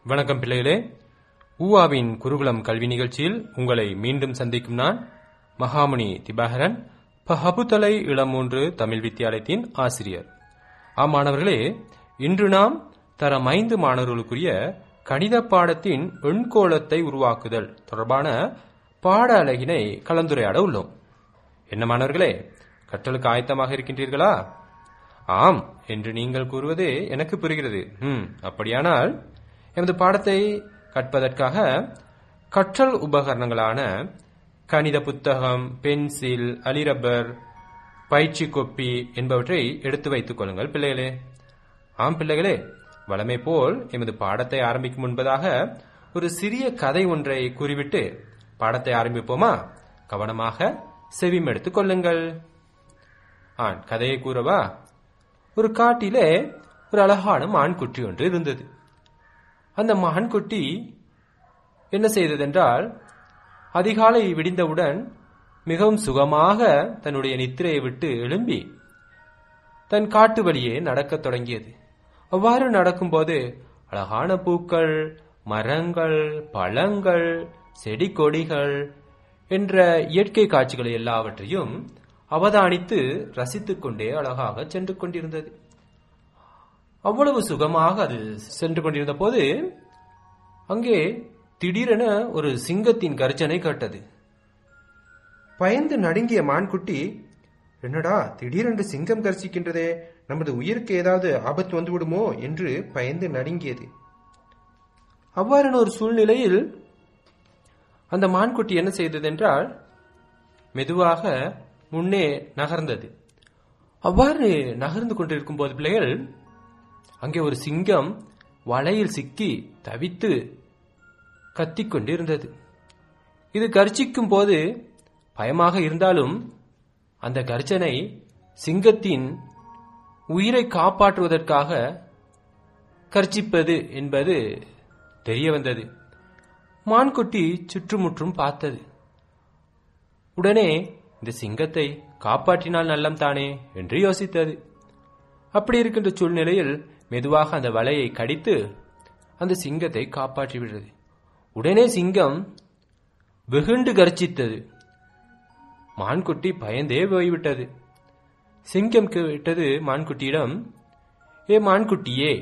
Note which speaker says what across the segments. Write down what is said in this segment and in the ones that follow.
Speaker 1: வணக்கம் பிள்ளைகளே, ஊவாவின் குருகுலம் கல்வி நிகழ்ச்சியில் உங்களை மீண்டும் சந்திக்கும் நான் மகாமுனி திபாகரன், பஹபுதலை இளமூன்று தமிழ் வித்தியாலயத்தின் ஆசிரியர். மாணவர்களே, இன்று நாம் தரம் 5 மாணவர்களுக்குரிய கணித பாடத்தின் எண்கோளத்தை உருவாக்குதல் தொடர்பான பாட அலகினை கலந்துரையாட உள்ளோம். என்ன மாணவர்களே, கற்றலுக்கு ஆயத்தமாக இருக்கின்றீர்களா? ஆம் என்று நீங்கள் கூறுவது எனக்கு புரிகிறது. அப்படியானால் எமது பாடத்தை கற்பதற்காக கற்றல் உபகரணங்களான கணித புத்தகம், பென்சில், அலிரப்பர், பயிற்சி கொப்பி என்பவற்றை எடுத்து வைத்துக் கொள்ளுங்கள் பிள்ளைகளே. ஆம் பிள்ளைகளே, வழமை போல் எமது பாடத்தை ஆரம்பிக்கும் முன்பதாக ஒரு சிறிய கதை ஒன்றை கூறிவிட்டு பாடத்தை ஆரம்பிப்போமா? கவனமாக செவிமெடுத்துக் கொள்ளுங்கள். கதையை கூறவா? ஒரு காட்டிலே ஒரு அழகான மான்குட்டி ஒன்று இருந்தது. அந்த மான்குட்டி என்ன செய்ததென்றால், அதிகாலை விடிந்தவுடன் மிகவும் சுகமாக தன்னுடைய நித்திரையை விட்டு எழும்பி தன் காட்டு வழியே நடக்கத் தொடங்கியது. அவ்வாறு நடக்கும்போது அழகான பூக்கள், மரங்கள், பழங்கள், செடி கொடிகள் என்ற இயற்கை காட்சிகளை எல்லாவற்றையும் அவதானித்து ரசித்துக் கொண்டே அழகாக சென்று கொண்டிருந்தது. அவ்வளவு சுகமாக அது சென்று கொண்டிருந்த போது அங்கே திடீரென ஒரு சிங்கத்தின் கர்ஜனை கேட்டது. பயந்து நடுங்கிய மான்குட்டி, என்னடா திடீரென்று சிங்கம் கர்ஜிக்கின்றதே, நமது உயிருக்கு ஏதாவது ஆபத்து வந்துவிடுமோ என்று பயந்து நடுங்கியது. அவ்வாறான ஒரு சூழ்நிலையில் அந்த மான்குட்டி என்ன செய்ததென்றால், மெதுவாக முன்னே நகர்ந்தது. அவ்வாறு நகர்ந்து கொண்டிருக்கும் போது பிள்ளைகள், அங்கே ஒரு சிங்கம் வலையில் சிக்கி தவித்து கத்திக்கொண்டிருந்தது. இது கர்ஜிக்கும் போது பயமாக இருந்தாலும் அந்த கர்ஜனை சிங்கத்தின் உயிரை காப்பாற்றுவதற்காக கர்ஜிப்பது என்பது தெரிய வந்தது. மான்குட்டி சுற்றுமுற்றும் பார்த்தது. உடனே இந்த சிங்கத்தை காப்பாற்றினால் நல்லம் தானே என்று யோசித்தது. அப்படி இருக்கின்ற சூழ்நிலையில் மெதுவாக அந்த வலையை கடித்து அந்த சிங்கத்தை காப்பாற்றிவிட்டது. உடனே சிங்கம் வெகுண்டு கர்ஜித்தது. மான்குட்டி பயந்தே போய்விட்டது. சிங்கம் கேட்டது மான்குட்டியிடம், ஏ மான்குட்டியே,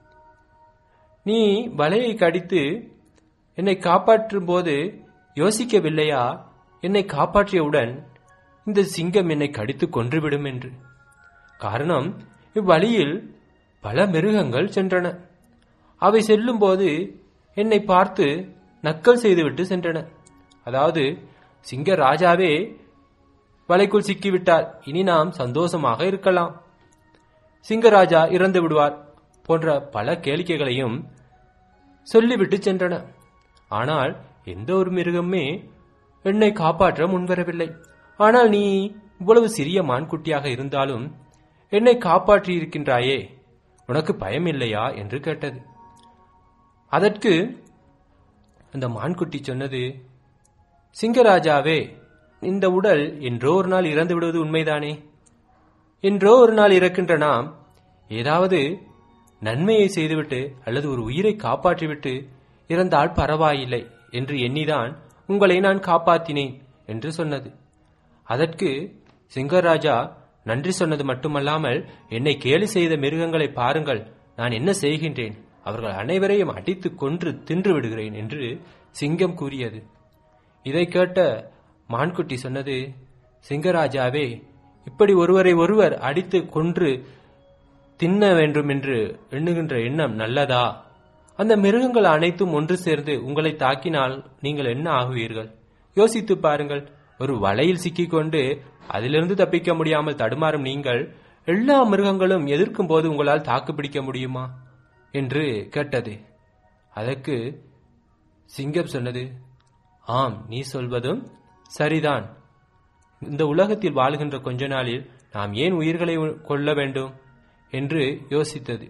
Speaker 1: நீ வலையை கடித்து என்னை காப்பாற்றும் போது யோசிக்கவில்லையா, என்னை காப்பாற்றியவுடன் இந்த சிங்கம் என்னை கடித்து கொன்றுவிடும் என்று? காரணம், இவ்வழியில் பல மிருகங்கள் சென்றன. அவை செல்லும் போது என்னை பார்த்து நக்கல் செய்துவிட்டு சென்றன. அதாவது, சிங்க ராஜாவே வலைக்குள் சிக்கிவிட்டார், இனி நாம் சந்தோஷமாக இருக்கலாம், சிங்கராஜா இறந்து விடுவார் போன்ற பல கேளிக்கைகளையும் சொல்லிவிட்டு சென்றன. ஆனால் எந்த ஒரு மிருகமே என்னை காப்பாற்ற முன்வரவில்லை. ஆனால் நீ இவ்வளவு சிறிய மான்குட்டியாக இருந்தாலும் என்னை காப்பாற்றி இருக்கின்றாயே, உனக்கு பயம் இல்லையா என்று கேட்டது. அதற்கு அந்த மான்குட்டி சொன்னது, சிங்கராஜாவே, இந்த உடல் என்றோ ஒரு நாள் இறந்து விடுவது உண்மைதானே. என்றோ ஒரு நாள் இறக்கின்ற நாம் ஏதாவது நன்மையை செய்துவிட்டு அல்லது ஒரு உயிரை காப்பாற்றிவிட்டு இறந்தால் பரவாயில்லை என்று எண்ணிதான் உங்களை நான் காப்பாற்றினேன் என்று சொன்னது. அதற்கு சிங்கராஜா நன்றி சொன்னது மட்டுமல்லாமல், என்னை கேலி செய்த மிருகங்களை பாருங்கள், நான் என்ன செய்கின்றேன், அவர்கள் அனைவரையும் அடித்து கொன்று தின்று விடுகிறேன் என்று சிங்கம் கூறியது. இதை கேட்ட மான்குட்டி சொன்னது, சிங்கராஜாவே, இப்படி ஒருவரை ஒருவர் அடித்து கொன்று தின்ன வேண்டும் என்று எண்ணுகின்ற எண்ணம் நல்லதா? அந்த மிருகங்கள் அனைத்தும் ஒன்று சேர்ந்து உங்களை தாக்கினால் நீங்கள் என்ன ஆகுவீர்கள்? யோசித்து பாருங்கள். ஒரு வலையில் சிக்கிக்கொண்டு அதிலிருந்து தப்பிக்க முடியாமல் தடுமாறும் நீங்கள், எல்லா மிருகங்களும் எதிர்க்கும் போது உங்களால் தாக்கு பிடிக்க முடியுமா என்று கேட்டது. அதற்கு சிங்கம் சொன்னது, ஆம், நீ சொல்வதும் சரிதான். இந்த உலகத்தில் வாழ்கின்ற கொஞ்ச நாளில் நாம் ஏன் உயிர்களை கொள்ள வேண்டும் என்று யோசித்தது.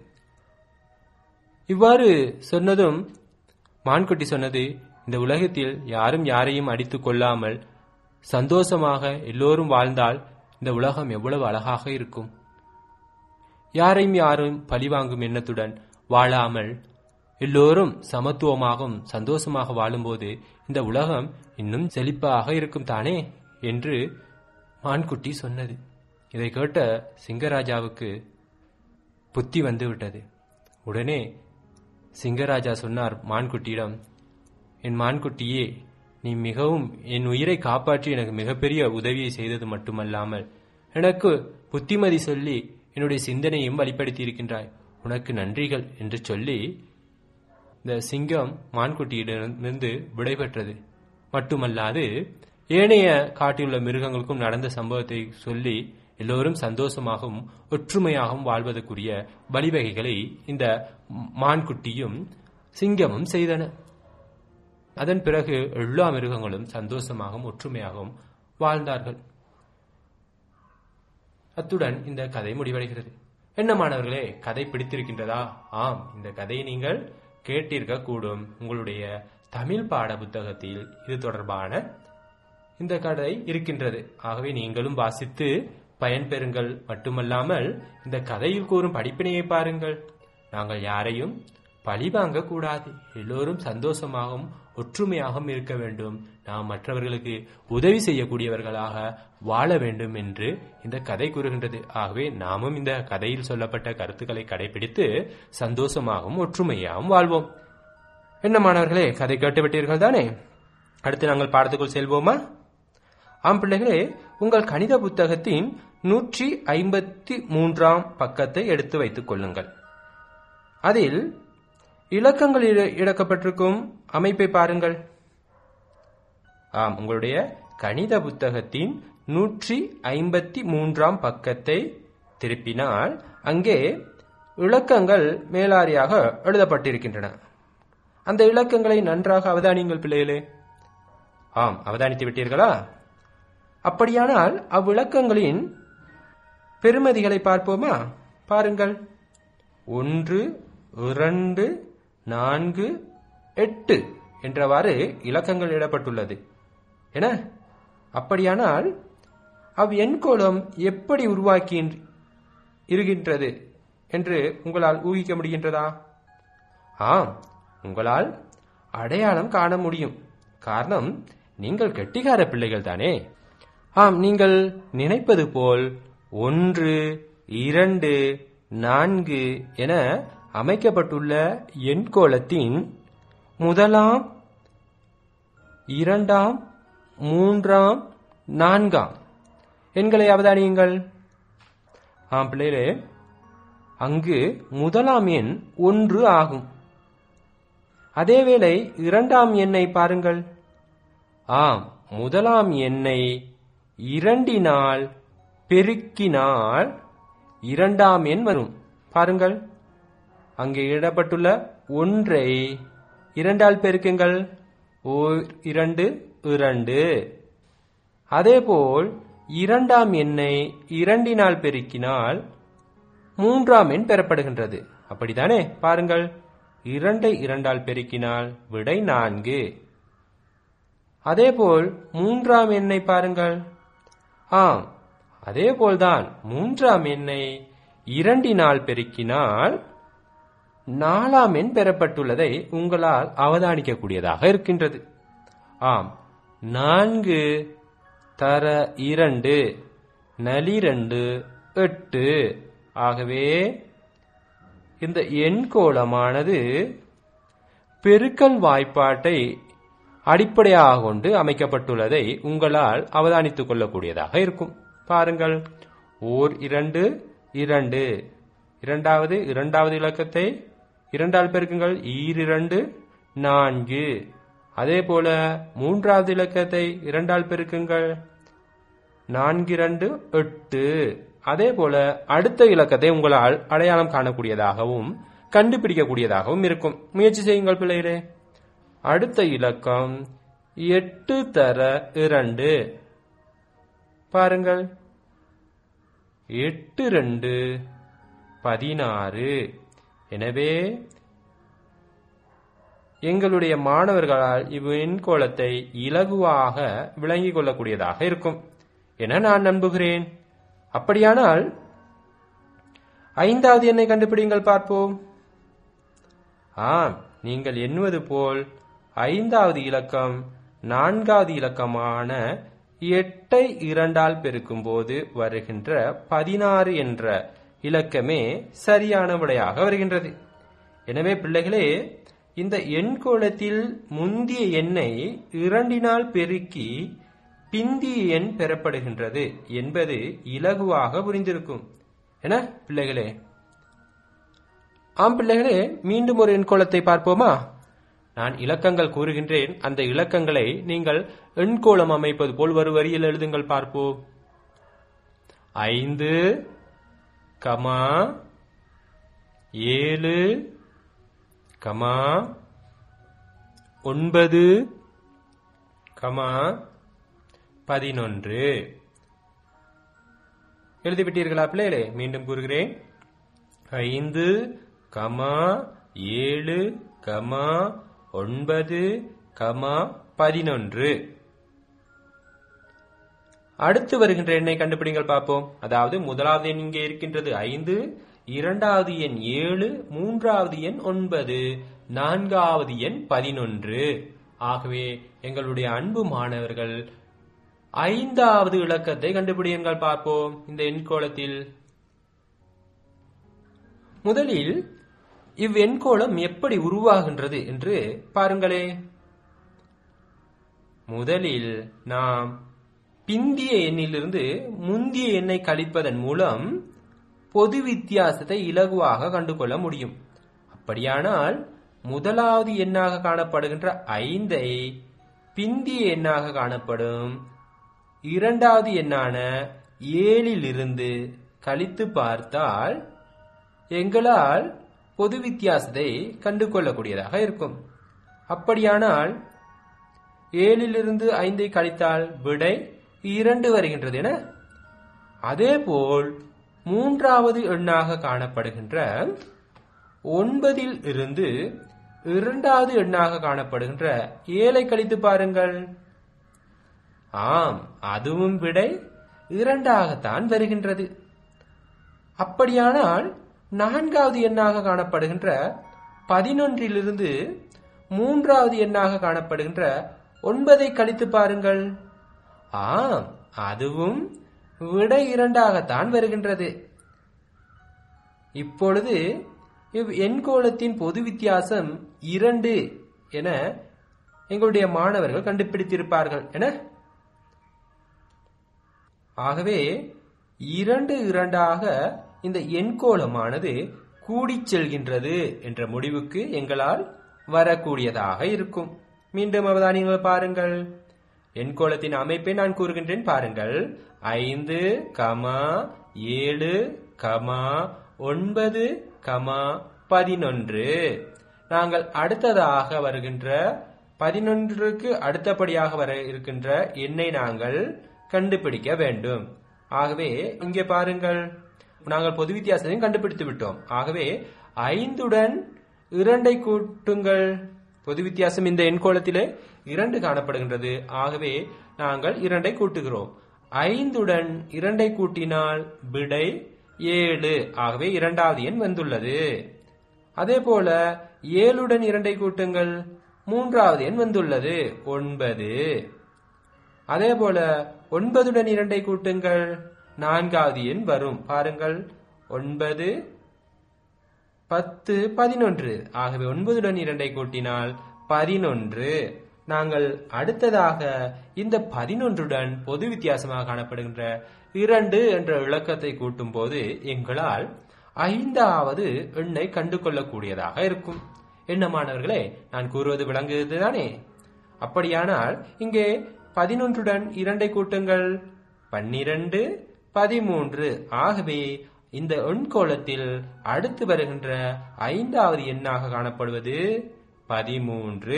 Speaker 1: இவ்வாறு சொன்னதும் மான்குட்டி சொன்னது, இந்த உலகத்தில் யாரும் யாரையும் அடித்துக் கொள்ளாமல் சந்தோஷமாக எல்லோரும் வாழ்ந்தால் இந்த உலகம் எவ்வளவு அழகாக இருக்கும். யாரையும் யாரும் பழிவாங்கும் எண்ணத்துடன் வாழாமல் எல்லோரும் சமத்துவமாகவும் சந்தோஷமாக வாழும்போது இந்த உலகம் இன்னும் செழிப்பாக இருக்கும் தானே என்று மான்குட்டி சொன்னது. இதை கேட்ட சிங்கராஜாவுக்கு புத்தி வந்து விட்டது. உடனே சிங்கராஜா சொன்னார் மான்குட்டியிடம், என் மான்குட்டியே, நீ மிகவும் என் உயிரை காப்பாற்றி எனக்கு மிகப்பெரிய உதவியை செய்தது மட்டுமல்லாமல் எனக்கு புத்திமதி சொல்லி என்னுடைய சிந்தனையும் வழிப்படுத்தி இருக்கின்றாய். உனக்கு நன்றிகள் என்று சொல்லி இந்த சிங்கம் மான்குட்டியிடமிருந்து விடைபெற்றது. மட்டுமல்லாது ஏனைய காட்டிலுள்ள மிருகங்களுக்கும் நடந்த சம்பவத்தை சொல்லி எல்லோரும் சந்தோஷமாகவும் ஒற்றுமையாகவும் வாழ்வதற்குரிய வழிவகைகளை இந்த மான்குட்டியும் சிங்கமும் செய்தன. அதன் பிறகு எல்லா மிருகங்களும் சந்தோஷமாகவும் ஒற்றுமையாகவும் வாழ்ந்தார்கள். அத்துடன் இந்த கதை முடிவடைகிறது. என்ன மாணவர்களே, கதை பிடித்திருக்கின்றதா? ஆம், இந்த கதையை நீங்கள் கேட்டிருக்க கூடும். உங்களுடைய தமிழ் பாட புத்தகத்தில் இது தொடர்பான இந்த கதை இருக்கின்றது. ஆகவே நீங்களும் வாசித்து பயன்பெறுங்கள். மட்டுமல்லாமல் இந்த கதையில் கூறும் படிப்பினையை பாருங்கள். நாங்கள் யாரையும் பழி வாங்க கூடாது. எல்லோரும் சந்தோஷமாகவும் ஒற்றுமையாகவும் இருக்க வேண்டும். நாம் மற்றவர்களுக்கு உதவி செய்யக்கூடியவர்களாக வாழ வேண்டும் என்று இந்த கதை கூறுகின்றது. ஆகவே நாமும் இந்த கதையில் சொல்லப்பட்ட கருத்துக்களை கடைபிடித்து சந்தோஷமாகவும் ஒற்றுமையாகவும் வாழ்வோம். என்ன மாணவர்களே, கதை கேட்டுவிட்டீர்கள் தானே? அடுத்து நாங்கள் பாடத்துக்குள் செல்வோமா? ஆம் பிள்ளைகளே, உங்கள் கணித புத்தகத்தின் 153ஆம் பக்கத்தை எடுத்து வைத்துக் கொள்ளுங்கள். அதில் இலக்கங்கள் இழக்கப்பட்டிருக்கும் அமைப்பை பாருங்கள். ஆம், உங்களுடைய கணித புத்தகத்தின் 153ஆம் பக்கத்தை திருப்பினால் அங்கே இலக்கங்கள் மேலாரியாக எழுதப்பட்டிருக்கின்றன. அந்த இலக்கங்களை நன்றாக அவதானியுங்கள் பிள்ளைகளே. ஆம், அவதானித்து விட்டீர்களா? அப்படியானால் அவ்விலக்கங்களின் பெறுமதிகளை பார்ப்போமா? பாருங்கள். 1, 2, 4, 8 என்றவாறு இலக்கங்கள் இடப்பட்டுள்ளது என. அப்படியானால் எண்கோளம் எப்படி உருவாக்கி இருக்கின்றது என்று உங்களால் ஊகிக்க முடிகின்றதா? ஆம், உங்களால் அடையாளம் காண முடியும். காரணம், நீங்கள் கெட்டிக்கார பிள்ளைகள் தானே. ஆம், நீங்கள் நினைப்பது போல் 1, 2, 4 என அமைக்கப்பட்டுள்ள எண்கோளத்தின் 1ஆம், 2ஆம், 3ஆம், 4ஆம் எண்களை அவதானியுங்கள். ஆம் பிள்ளைகளே, அங்கு 1ஆம் எண் 1 ஆகும். அதேவேளை 2ஆம் எண்ணை பாருங்கள். ஆம், 1ஆம் எண்ணை 2னால் பெருக்கினால் 2ஆம் எண் வரும். பாருங்கள், அங்கே இடப்பட்டுள்ள 1ஐ 2ஆல் பெருக்குங்கள். 2, 2. அதேபோல் 2ஆம் எண்ணை 2னால் பெருக்கினால் 3ஆம் எண் பெறப்படுகின்றது. அப்படித்தானே? பாருங்கள், 2ஐ 2ஆல் பெருக்கினால் விடை 4. அதேபோல் 3ஆம் எண்ணை பாருங்கள். ஆம், அதேபோல்தான் 3ஆம் எண்ணை 2னால் பெருக்கினால் 4ஆம் எண் பெறப்பட்டுள்ளதை உங்களால் அவதானிக்கக்கூடியதாக இருக்கின்றது. ஆம், 4 தர 2 நலி 2 8. ஆகவே இந்த எண்கோளமானது பெருக்கல் வாய்ப்பாட்டை அடிப்படையாக கொண்டு அமைக்கப்பட்டுள்ளதை உங்களால் அவதானித்துக் கொள்ளக்கூடியதாக இருக்கும். பாருங்கள், 2, 2. இரண்டாவது இலக்கத்தை 2ஆல் பெருக்குங்கள். 2, 4. அதே போல 3வது இலக்கத்தை 2ஆல் பெருக்குங்கள். 4, 2, 8. அதே போல அடுத்த இலக்கத்தை உங்களால் அடையாளம் காணக்கூடியதாகவும் கண்டுபிடிக்கக்கூடியதாகவும் இருக்கும். முயற்சி செய்யுங்கள் பிள்ளைகளே. அடுத்த இலக்கம் 8 தர 2. பாருங்கள், 8, 2, 16. எனவே எங்களுடைய மாணவர்களால் இவ்வெண்கோளத்தை இலகுவாக விளங்கிக் கொள்ளக்கூடியதாக இருக்கும் என நான் நம்புகிறேன். அப்படியானால் 5வது எண்ணை கண்டுபிடிங்கள் பார்ப்போம். ஆம், நீங்கள் எண்ணுவது போல் 5வது இலக்கம் 4வது இலக்கமான 8ஐ 2ஆல் பெருக்கும் போது வருகின்ற 16 என்ற இலக்கமே சரியான விடையாக வருகின்றது. எனவே பிள்ளைகளே, இந்த எண்கோளத்தில் முந்திய எண்ணை 2னால் பெருக்கி பிந்திய எண் பெறப்படுகின்றது என்பது இலகுவாக புரிந்திருக்கும் என பிள்ளைகளே. ஆம் பிள்ளைகளே, மீண்டும் ஒரு எண்கோளத்தை பார்ப்போமா? நான் இலக்கங்கள் கூறுகின்றேன். அந்த இலக்கங்களை நீங்கள் எண்கோளம் அமைப்பது போல் ஒரு வரியில் எழுதுங்கள் பார்ப்போம். 5, 7, 9, 11. எழுதிவிட்டீர்களா பிள்ளைகளே? மீண்டும் கூறுகிறேன். 5, 7, 9, 11. அடுத்து வருகின்ற எண்ணை கண்டுபிடிங்கள் பார்ப்போம். அதாவது முதலாவது எண் இங்கே இருக்கின்றது 5, 2வது எண் 7, 3வது எண் 9, 4வது எண் 11. ஆகவே எங்களுடைய அன்பு மாணவர்கள் 5வது இலக்கத்தை கண்டுபிடியுங்கள் பார்ப்போம். இந்த எண்கோளத்தில் முதலில் இவ்வெண்கோளம் எப்படி உருவாகின்றது என்று பாருங்களே. முதலில் நாம் பிந்திய எண்ணிலிருந்து முந்திய எண்ணை கழிப்பதன் மூலம் பொது வித்தியாசத்தை இலகுவாக கண்டுகொள்ள முடியும். அப்படியானால் முதலாவது எண்ணாக காணப்படுகின்ற 5ஐ பிந்திய எண்ணாக காணப்படும் 2வது எண்ணான 7லிருந்து கழித்து பார்த்தால் எங்களால் பொது வித்தியாசத்தை கண்டுகொள்ளக்கூடியதாக இருக்கும். அப்படியானால் 7லிருந்து 5ஐ கழித்தால் விடை 2 வருகின்றது என. அதேபோல் 3வது எண்ணாக காணப்படுகின்ற 9ல் இருந்து 2வது எண்ணாக காணப்படுகின்ற 7ஐ கழித்து பாருங்கள். ஆம், அதுவும் விடை 2ஆகத்தான் வருகின்றது. அப்படியானால் 4வது எண்ணாக காணப்படுகின்ற 11லிருந்து 3வது எண்ணாக காணப்படுகின்ற 9ஐ கழித்து பாருங்கள். ஆம், அதுவும் விடை 2ஆகத்தான் வருகின்றது. இப்பொழுது எண்கோளத்தின் பொது வித்தியாசம் 2 என எங்களுடைய மாணவர்கள் கண்டுபிடித்திருப்பார்கள் என. ஆகவே 2 2ஆக இந்த எண்கோளமானது கூடிச் செல்கின்றது என்ற முடிவுக்கு எங்களால் வரக்கூடியதாக இருக்கும். மீண்டும் அவதானியங்கள் பாருங்கள். எண்கோளத்தின் அமைப்பை நான் கூறுகின்றேன் பாருங்கள். 5, 7, 9, 11. நாங்கள் அடுத்ததாக வருகின்ற 11க்கு அடுத்தபடியாக வர இருக்கின்ற எண்ணை நாங்கள் கண்டுபிடிக்க வேண்டும். ஆகவே இங்கே பாருங்கள், நாங்கள் பொது வித்தியாசத்தையும் கண்டுபிடித்து விட்டோம். ஆகவே 5உடன் 2ஐ கூட்டுங்கள். பொது வித்தியாசம் இந்த எண்கோளத்திலே 2 காணப்படுகின்றது. ஆகவே நாங்கள் 2ஐ கூட்டுகிறோம். 5உடன் 2ஐ கூட்டினால் விடை 7. ஆகவே 2வது எண் வந்துள்ளது. அதே போல 7உடன் 2ஐ கூட்டுங்கள். 3வது எண் வந்துள்ளது 9. அதே போல 9உடன் 2ஐ கூட்டுங்கள். 4வது எண் வரும் பாருங்கள். 9, 10, 11. ஆகவே 9உடன் 2ஐ கூட்டினால் 11. நாங்கள் அடுத்ததாக இந்த 11உடன் பொது வித்தியாசமாக காணப்படுகின்ற 2 என்ற இலக்கத்தை கூட்டும் போது எங்களால் 5வது எண்ணை கண்டு கொள்ளக்கூடியதாக இருக்கும். என்ன மாணவர்களே, நான் கூறுவது விளங்குகிறதுதானே? அப்படியானால் இங்கே 11உடன் 2ஐ கூட்டுங்கள். 12, 13. ஆகவே இந்த எண்கோளத்தில் அடுத்து வருகின்ற 5வது எண்ணாக காணப்படுவது 13.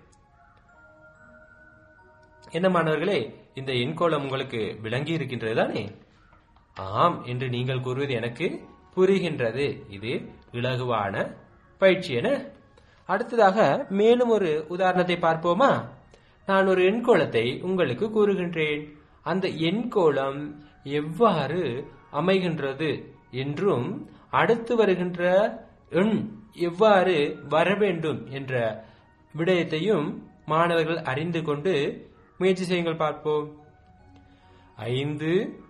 Speaker 1: என்ன மாணவர்களே, இந்த எண்கோளம் உங்களுக்கு விளங்கி இருக்கின்றது தானே? ஆம் என்று நீங்கள் கூறுவது எனக்கு புரிகின்றது. இது இலகுவான பயிற்சி என. அடுத்ததாக மேலும் ஒரு உதாரணத்தை பார்ப்போமா? நான் ஒரு எண்கோளத்தை உங்களுக்கு கூறுகின்றேன். அந்த எண்கோளம் எவ்வாறு அமைகின்றது என்றும் அடுத்து வருகின்ற எண் எவ்வாறு வர வேண்டும் என்ற விடயத்தையும் மாணவர்கள் அறிந்து கொண்டு முயற்சி செய்யுங்கள் பார்ப்போம். 5,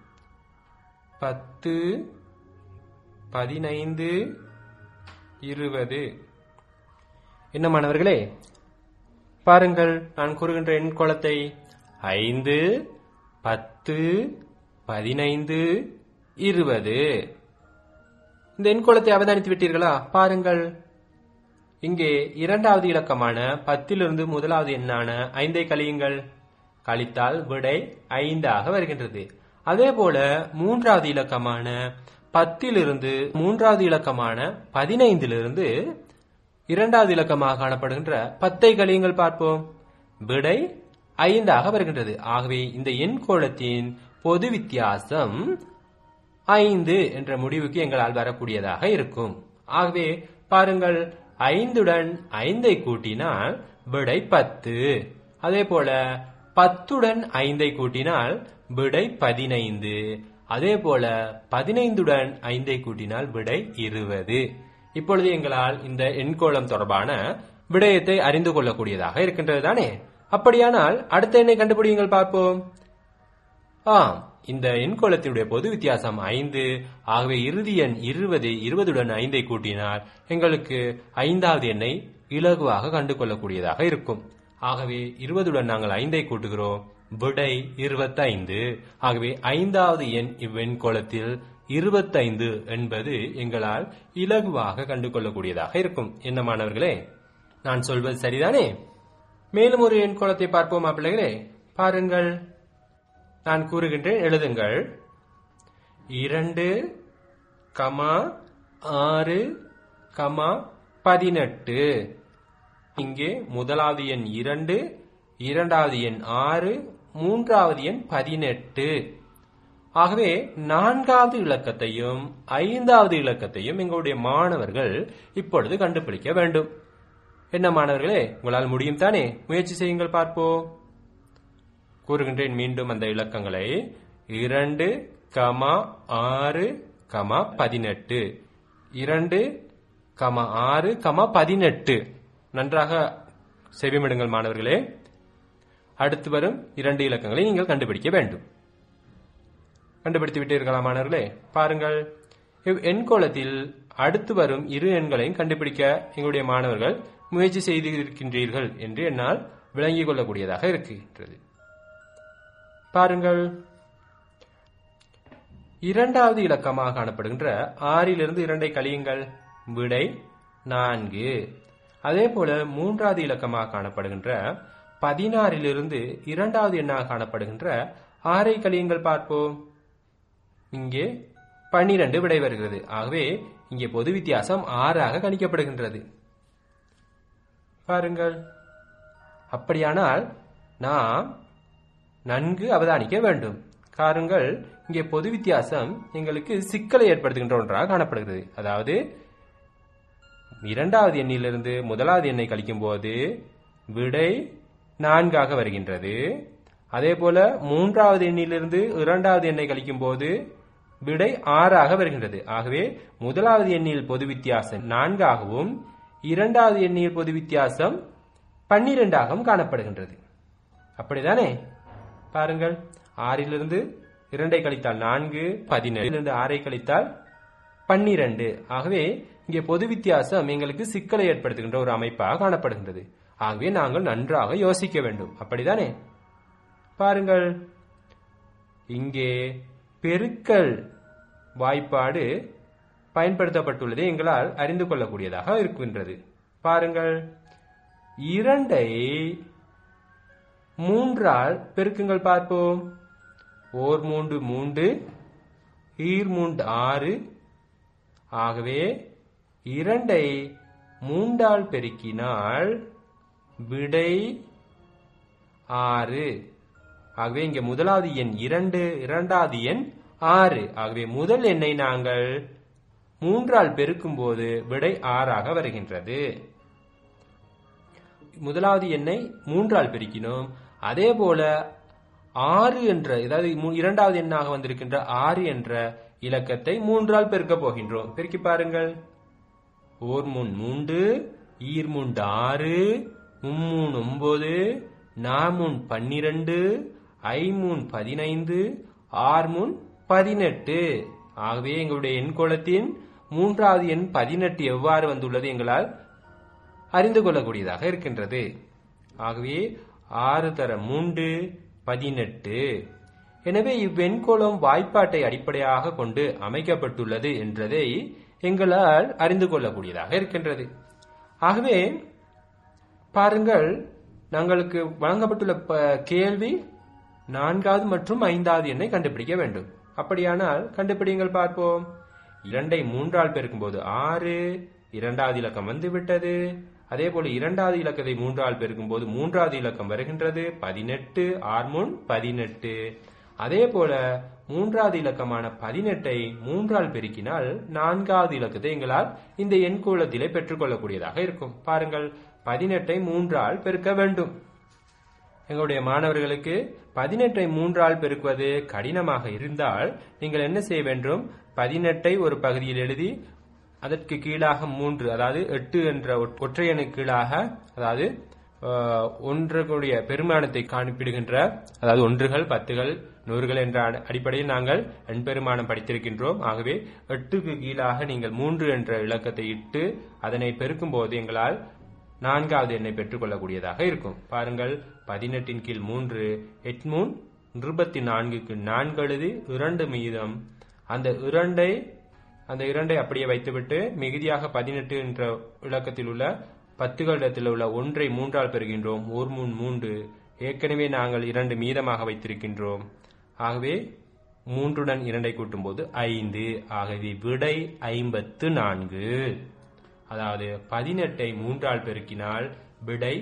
Speaker 1: 10, 15, 20. என்ன மாணவர்களே, பாருங்கள், நான் கூறுகின்ற எண் கோலத்தை 5, 10, 15, 20. இந்த எண் கோலத்தை அவதானித்து விட்டீர்களா? பாருங்கள், இங்கே இரண்டாவது இலக்கமான 10 முதலாவது எண்ணான 5 கழியுங்கள். கழித்தால் விடை 5 வருகின்றது. அதே போல மூன்றாவது இலக்கமான 10 மூன்றாவது இலக்கமான 15 இரண்டாவது இலக்கமாக காணப்படுகின்ற 10 கழியுங்கள் பார்ப்போம். விடை 5 வருகின்றது. ஆகவே இந்த எண் கோலத்தின் பொது வித்தியாசம் 5 என்ற முடிவுக்கு எங்களால் வரக்கூடியதாக இருக்கும். ஆகவே பாருங்கள், 5 5 கூட்டினால் விடை 10. அதே போல 10 5 கூட்டினால் விடை 15. அதே போல 15 5 கூட்டினால் விடை 20. இப்பொழுது எங்களால் இந்த எண்கோளம் தொடர்பான விடயத்தை அறிந்து கொள்ளக்கூடியதாக இருக்கின்றது தானே? அப்படியானால் அடுத்த எண்ணை கண்டுபிடியுங்கள் பார்ப்போம். இந்த எண்கோளத்தினுடைய பொது வித்தியாசம் 5. ஆகவே இறுதி எண் 20. 20 5 கூட்டினால் எங்களுக்கு 5வது எண்ணை இலகுவாக கண்டு கொள்ளக்கூடியதாக இருக்கும். ஆகவே 20 நாங்கள் 5 கூட்டுகிறோம். விடை 25. ஆகவே 5வது எண் இவ்வெண்கோளத்தில் 25 என்பது எங்களால் இலகுவாக கண்டு கொள்ளக்கூடியதாக இருக்கும். என்ன மாணவர்களே, நான் சொல்வது சரிதானே? மேலும் ஒரு எண்கோளத்தை பார்ப்போமா பிள்ளைகளே? பாருங்கள், நான் கூறுகின்றேன், எழுதுங்கள். 2, 6, 18. இங்கே முதலாவது எண் 2, இரண்டாவது எண் 6, மூன்றாவது எண் 18. ஆகவே 4வது இலக்கத்தையும் 5வது இலக்கத்தையும் எங்களுடைய மாணவர்கள் இப்பொழுது கண்டுபிடிக்க வேண்டும். என்ன மாணவர்களே, உங்களால் முடியும் தானே? முயற்சி செய்யுங்கள் பார்ப்போம். கூறுகின்றேன் மீண்டும் அந்த இலக்கங்களை. 2, 6, 18. 2, 6, 18. நன்றாக செவிமிடுங்கள் மாணவர்களே. அடுத்து வரும் 2 இலக்கங்களை நீங்கள் கண்டுபிடிக்க வேண்டும். கண்டுபிடித்து விட்டீர்களா மாணவர்களே? பாருங்கள், எண்கோளத்தில் அடுத்து வரும் 2 எண்களையும் கண்டுபிடிக்க எங்களுடைய மாணவர்கள் முயற்சி செய்திருக்கின்றீர்கள் என்று என்னால் விளங்கிக் கொள்ளக்கூடியதாக இருக்கின்றது. பாருங்கள், இரண்டாவது இலக்கமாக காணப்படுகின்ற 6 2 கழியுங்கள். விடை 4. அதே போல மூன்றாவது இலக்கமாக காணப்படுகின்ற 16 இரண்டாவது எண்ணாக காணப்படுகின்ற 6 கழியுங்கள் பார்ப்போம். இங்கே 12 விடை வருகிறது. ஆகவே இங்கே பொது வித்தியாசம் 6 கணிக்கப்படுகின்றது. பாருங்கள், அப்படியானால் நாம் நன்கு அவதானிக்க வேண்டும். காருங்கள், இங்கே பொது வித்தியாசம் எங்களுக்கு சிக்கலை ஏற்படுத்துகின்ற ஒன்றாக காணப்படுகிறது. அதாவது இரண்டாவது எண்ணிலிருந்து முதலாவது எண்ணை கழிக்கும் போது விடை 4 வருகின்றது. அதே போல மூன்றாவது எண்ணிலிருந்து இரண்டாவது எண்ணை கழிக்கும் போது விடை 6 வருகின்றது. ஆகவே முதலாவது எண்ணில் பொது வித்தியாசம் 4 இரண்டாவது எண்ணில் பொது வித்தியாசம் 12 காணப்படுகின்றது. அப்படிதானே? பாருங்கள், 6 2 கழித்தால் 4, 17 6 கழித்தால் 12. ஆகவே இங்கே பொது வித்தியாசம் எங்களுக்கு சிக்கலை ஏற்படுத்துகின்ற ஒரு அமைப்பாக காணப்படுகின்றது. ஆகவே நாங்கள் நன்றாக யோசிக்க வேண்டும். அப்படிதானே? பாருங்கள், இங்கே பெருக்கல் வாய்ப்பாடு பயன்படுத்தப்பட்டுள்ளதை எங்களால் அறிந்து கொள்ளக்கூடியதாக இருக்கின்றது. பாருங்கள், 2 3 பெருக்குங்கள் பார்ப்போம். 4 3 3, 3 6. ஆகவே 2 3 பெருக்கினால் விடை 6. ஆகவே இங்கே முதலாவது எண் 2, இரண்டாவது எண் 6. ஆகவே முதல் எண்ணை நாங்கள் 3 பெருக்கும் போது விடை 6 வருகின்றது. முதலாவது எண்ணை 3 பெருக்கினோம். அதே போல 6 என்ற, அதாவது இரண்டாவது எண்ணாக வந்திருக்கின்ற 6 என்ற இலக்கத்தை 3 பெருக்க போகின்றோம். பெருக்கி பாருங்கள். ஓர் முன் 3 ஈர் முன் 6 மும்மூன் 9 நாமுன் 12 ஐமுன் 15 ஆர்முன் 18. ஆகவே எங்களுடைய எண்கோளத்தின் மூன்றாவது எண் 18 எவ்வாறு வந்துள்ளது எங்களால் அறிந்து கொள்ளக்கூடியதாக இருக்கின்றது. ஆகவே 6 தர 3 18. எனவே இவ்வெண்கோளம் வாய்ப்பாட்டை அடிப்படையாக கொண்டு அமைக்கப்பட்டுள்ளது என்றதை எங்களால் அறிந்து கொள்ளக்கூடியதாக இருக்கின்றது. ஆகவே பாருங்கள், நாங்களுக்கு வழங்கப்பட்டுள்ள கேள்வி 4வது மற்றும் 5வது எண்ணை கண்டுபிடிக்க வேண்டும். அப்படியானால் கண்டுபிடிங்கள் பார்ப்போம். 2ஐ 3ஆல் பெருக்கும்போது 6, 2வது இலக்கம் வந்துவிட்டது. அதே போல 2வது இலக்கத்தை 3ஆல் பெருக்கும்போது 3வது இலக்கம் வருகின்றது 18, ஆர்முன் 18. அதே போல 3வது இலக்கமான 18ஐ 3ஆல் பெருக்கினால் 4வது இலக்கத்தை எங்களால் இந்த எண்கோளத்திலே பெற்றுக்கொள்ளக்கூடியதாக இருக்கும். பாருங்கள், 18ஐ 3ஆல் பெருக்க வேண்டும். எங்களுடைய மாணவர்களுக்கு 18ஐ 3ஆல் பெருக்குவது கடினமாக இருந்தால் நீங்கள் என்ன செய்ய வேண்டும்? 18ஐ ஒரு பகுதியில் எழுதி அதற்கு கீழாக 3, அதாவது 8 என்ற ஒற்றையனுக்கு கீழாக, அதாவது ஒன்றுடைய பெருமானத்தை காண்பிடுகின்ற, அதாவது 1கள் 10கள் 100கள் என்ற அடிப்படையில் நாங்கள் எண்பெருமானம் படித்திருக்கின்றோம். ஆகவே 8க்கு கீழாக நீங்கள் 3 என்ற இலக்கத்தை இட்டு அதனை பெருக்கும் போது எங்களால் 4வது எண்ணை பெற்றுக் கொள்ளக்கூடியதாக இருக்கும். பாருங்கள், 18 கீழ் 3 8 24க்கு 4 எழுதி 2 மீதம். அந்த 2ஐ அப்படியே வைத்துவிட்டு மிகுதியாக 18 என்ற இலக்கத்தில் உள்ள 10களிடத்தில் உள்ள 1ஐ 3ஆல் பெறுகின்றோம். 1 3. ஏற்கனவே நாங்கள் 2 மீதமாக வைத்திருக்கின்றோம். ஆகவே 3உடன் 2ஐ கூட்டும் போது 5. ஆகவே விடை 54. அதாவது 18ஐ 3ஆல் பெருக்கினால் விடை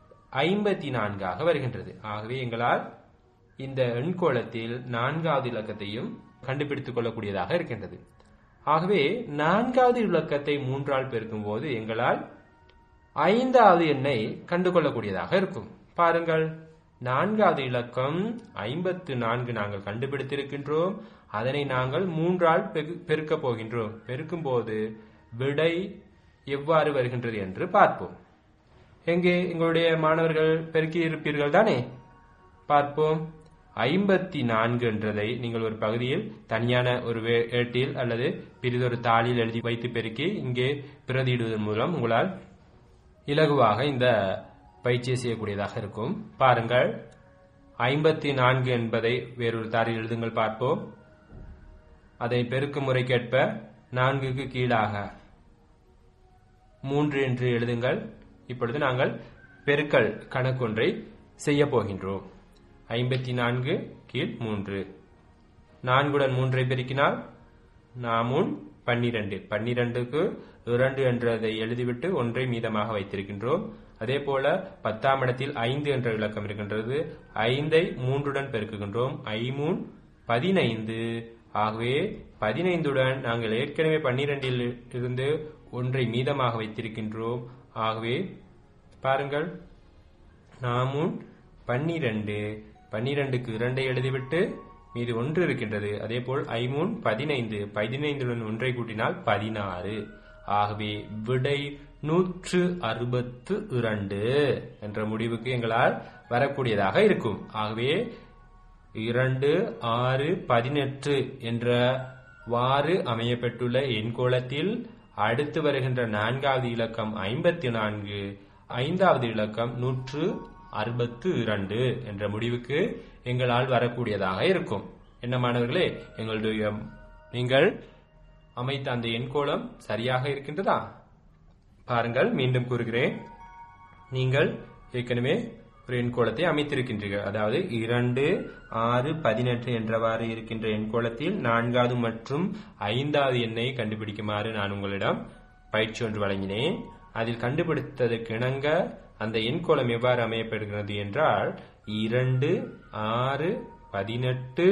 Speaker 1: 54 வருகின்றது. ஆகவே எங்களால் இந்த எண்கோளத்தில் 4வது இலக்கத்தையும் கண்டுபிடித்துக் கொள்ளக்கூடியதாக இருக்கின்றது. ஆகவே 4வது இலக்கத்தை 3ஆல் பெருக்கும் போது எங்களால் 5வது எண்ணை கண்டுகொள்ளக்கூடியதாக இருக்கும். பாருங்கள், 4வது இலக்கம் 54 நாங்கள் கண்டுபிடித்திருக்கின்றோம். அதனை நாங்கள் 3ஆல் பெருக்கப் போகின்றோம். பெருக்கும் போது விடை எவ்வாறு வருகின்றது என்று பார்ப்போம். எங்கே எங்களுடைய மாணவர்கள் பெருக்கி இருப்பீர்கள் தானே? பார்ப்போம். 54 என்றதை நீங்கள் ஒரு பகுதியில் தனியான ஒரு ஏட்டில் அல்லது பிறிதொரு தாளில் எழுதி வைத்து பெருக்கி இங்கே பிரதியிடுவதன் மூலம் உங்களால் இலகுவாக இந்த பயிற்சியை செய்யக்கூடியதாக இருக்கும். பாருங்கள், 54 என்பதை வேறொரு தாளில் எழுதுங்கள் பார்ப்போம். அதை பெருக்கும் முறைக்கேற்ப 4க்கு கீழாக 3 என்று எழுதுங்கள். இப்பொழுது நாங்கள் பெருக்கல் கணக்கொன்றை செய்ய போகின்றோம். 54 கீழ் 3. 4உடன் 3ஐ பெருக்கினால் 12. 12க்கு 2 என்றதை எழுதிவிட்டு 1ஐ மீதமாக வைத்திருக்கின்றோம். அதே போல 10ஆம் இடத்தில் 5 என்ற இலக்கம் இருக்கின்றது. 5ஐ 3உடன் பெருக்குகின்றோம். 5 15. ஆகவே 15உடன் நாங்கள் ஏற்கனவே 12இல் இருந்து 1ஐ மீதமாக வைத்திருக்கின்றோம். ஆகவே பாருங்கள், 12. 12க்கு 2ஐ எழுதிவிட்டு மீது 1 இருக்கின்றது. அதே போல் 5 15. 15உடன் 1ஐ கூட்டினால் 16. ஆகவே விடை 162 என்ற முடிவுக்கு எங்களால் வரக்கூடியதாக இருக்கும். ஆகவே 2, 6, 18 என்றவாறு அமையப்பட்டுள்ள எண்கோளத்தில் அடுத்து வருகின்ற 4வது இலக்கம் 54, 5வது இலக்கம் 162 என்ற முடிவுக்கு எங்களால் வரக்கூடியதாக இருக்கும். என்ன மாணவர்களே, நீங்கள் அமைத்த அந்த எண்கோளம் சரியாக இருக்கின்றதா? பாருங்கள், மீண்டும் கூறுகிறேன். நீங்கள் ஏற்கனவே ஒரு எண்கோளத்தை அமைத்திருக்கின்றீர்கள். அதாவது 2, 6, 18 என்றவாறு இருக்கின்ற எண்கோளத்தில் 4வது மற்றும் 5வது எண்ணை கண்டுபிடிக்குமாறு நான் உங்களிடம் பயிற்சி ஒன்று வழங்கினேன். அதில் கண்டுபிடித்ததற்கு இணங்க அந்த எண்கோளம் எவ்வாறு அமையப்படுகிறது என்றால் 2, 6, 18,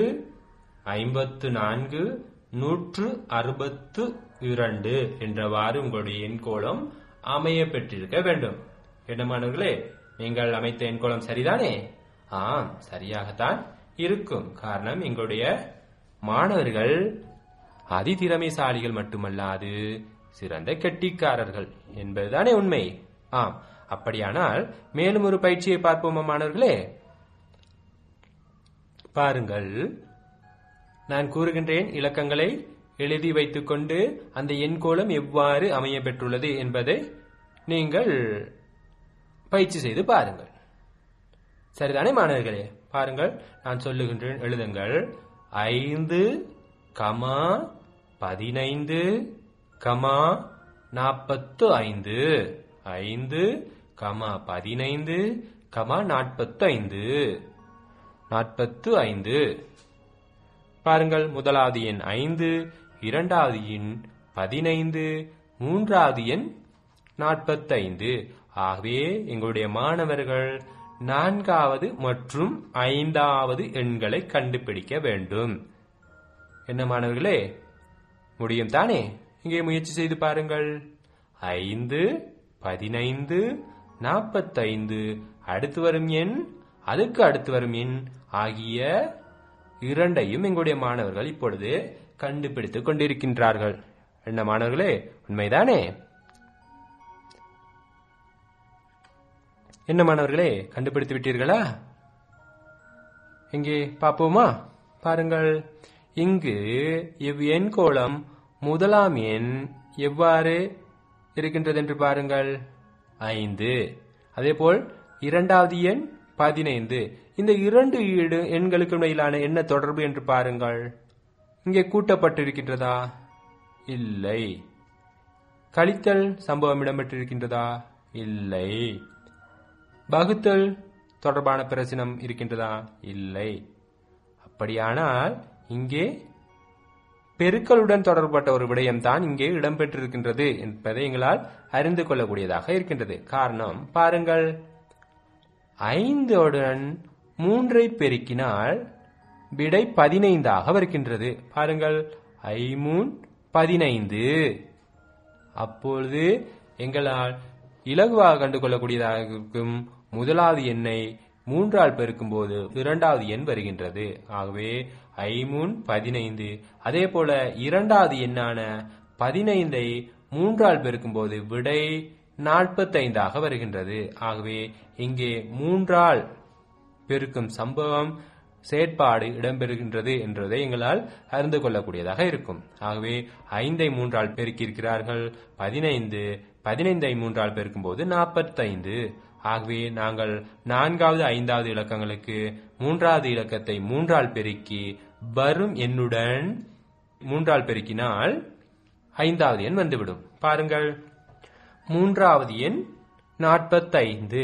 Speaker 1: 54, 162 என்றவாறு உங்களுடைய எண்கோளம் அமைய பெற்றிருக்க வேண்டும். என்ன மாணவர்களே, நீங்கள் அமைத்த எண்கோளம் சரிதானே? ஆம், சரியாகத்தான் இருக்கும். காரணம், எங்களுடைய மாணவர்கள் அதிதிறமைசாலிகள் மட்டுமல்லாது சிறந்த கெட்டிக்காரர்கள் என்பதுதானே உண்மை. ஆம், அப்படியானால் மேலும் ஒரு பயிற்சியை பார்ப்போமா மாணவர்களே? பாருங்கள், நான் கூறுகின்றேன், இலக்கங்களை எழுதி வைத்துக் கொண்டு அந்த எண்கோளம் எவ்வாறு அமைய பெற்றுள்ளது என்பதை நீங்கள் பயிற்சி செய்து பாருங்கள். சரிதானே மாணவர்களே? பாருங்கள், நான் சொல்லுகின்றேன், எழுதுங்கள். 5, 15, 45. 5, 15, 45. பாருங்கள், முதலாவது எண் 5, இரண்டாவது எண் 15, மூன்றாவது எண் 45. ஆகவே எங்களுடைய மாணவர்கள் 4வது மற்றும் 5வது எண்களை கண்டுபிடிக்க வேண்டும். என்ன மாணவர்களே, முடியும் தானே? இங்கே முயற்சி செய்து பாருங்கள். 5, 15, 45, அடுத்து வரும் எண், அதுக்கு அடுத்து வரும் எண் ஆகிய இரண்டையும் எங்களுடைய மாணவர்கள் இப்பொழுது கண்டுபிடித்துக் கொண்டிருக்கின்றார்கள். என்ன மாணவர்களே, உண்மைதானே? என்ன மாணவர்களே, கண்டுபிடித்து விட்டீர்களா? இங்கே பார்ப்போமா? பாருங்கள், இங்கு எண்கோளம் முதலாம் எண் எவ்வாறு இருக்கின்றது என்று பாருங்கள். 5. அதேபோல் இரண்டாவது எண் 15. இந்த இரண்டு எண்களுக்கு இடையிலான என்ன தொடர்பு என்று பாருங்கள். இங்கே கூட்டப்பட்டிருக்கின்றதா? இல்லை. கழித்தல் சம்பவம் இடம்பெற்றிருக்கின்றதா? இல்லை. வகுத்தல் தொடர்பான பிரச்சனம் இருக்கின்றதா? இல்லை. அப்படியானால் இங்கே பெருக்கலுடன் தொடர்பட்ட ஒரு விடயம் தான் இங்கே இடம்பெற்றிருக்கின்றது என்பதை எங்களால் அறிந்து கொள்ளக்கூடியதாக இருக்கின்றது. காரணம், பாருங்கள், 5உடன் 3ஐ பெருக்கினால் விடை 15ஆக வருகின்றது. பாருங்கள், 5 15. அப்பொழுது எங்களால் இலகுவாக கண்டுகொள்ளக்கூடியதாக இருக்கும் முதலாவது எண்ணை 3ஆல் பெருக்கும் போது இரண்டாவது எண் வருகின்றது. ஆகவே 5 15. அதே போல இரண்டாவது எண்ணான 15ஐ 3ஆல் பெருக்கும் போது விடை 45ஆக வருகின்றது. ஆகவே இங்கே 3ஆல் பெருக்கும் சம்பவம் செயற்பாடு இடம்பெறுகின்றது என்பதை எங்களால் அறிந்து கொள்ளக்கூடியதாக இருக்கும். ஆகவே 5ஐ 3ஆல் பெருக்கியிருக்கிறார்கள். 15 15ஐ 3ஆல் பெருக்கும் போது 45. ஆகவே நாங்கள் 4வது 5வது இலக்கங்களுக்கு 3வது இலக்கத்தை 3ஆல் பெருக்கி வரும் எண்ணுடன் 3ஆல் பெருக்கினால் 5வது எண் வந்துவிடும். பாருங்கள், 3வது எண் 45.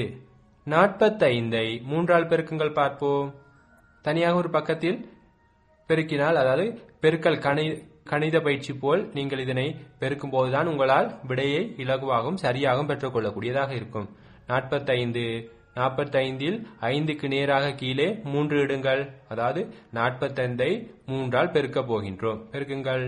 Speaker 1: 45ஐ 3ஆல் பெருக்குங்கள் பார்ப்போம். தனியாக ஒரு பக்கத்தில் பெருக்கினால், அதாவது பெருக்கல் கணித பயிற்சி போல் நீங்கள் இதனை பெருக்கும் போதுதான் உங்களால் விடையை இலகுவாகவும் சரியாகவும் பெற்றுக்கொள்ளக்கூடியதாக இருக்கும். 45 45இல் 5க்கு நேராக கீழே 3 இடுங்கள். அதாவது 45ஐ 3ஆல் பெருக்கப் போகின்றோம். பெருக்குங்கள்.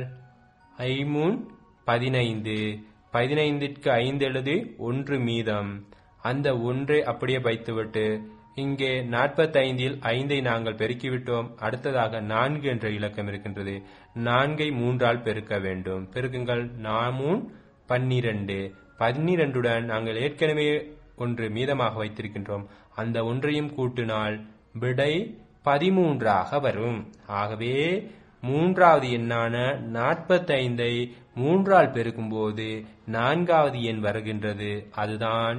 Speaker 1: 5 15. 15ற்கு 5 எழுதி 1 மீதம். அந்த 1ஐ அப்படியே வைத்துவிட்டு இங்கே 45இல் 5ஐ நாங்கள் பெருக்கிவிட்டோம். அடுத்ததாக 4 என்ற இலக்கம் இருக்கின்றது. 4ஐ 3ஆல் பெருக்க வேண்டும். பெருக்குங்கள். 4 12. 12உடன் நாங்கள் ஏற்கனவே 1 மீதமாக வைத்திருக்கின்றோம். அந்த 1ஐயும் கூட்டினால் விடை 13ஆக வரும். ஆகவே 3வது எண்ணான 45ஐ 3ஆல் பெருக்கும் போது 4வது எண் வருகின்றது. அதுதான்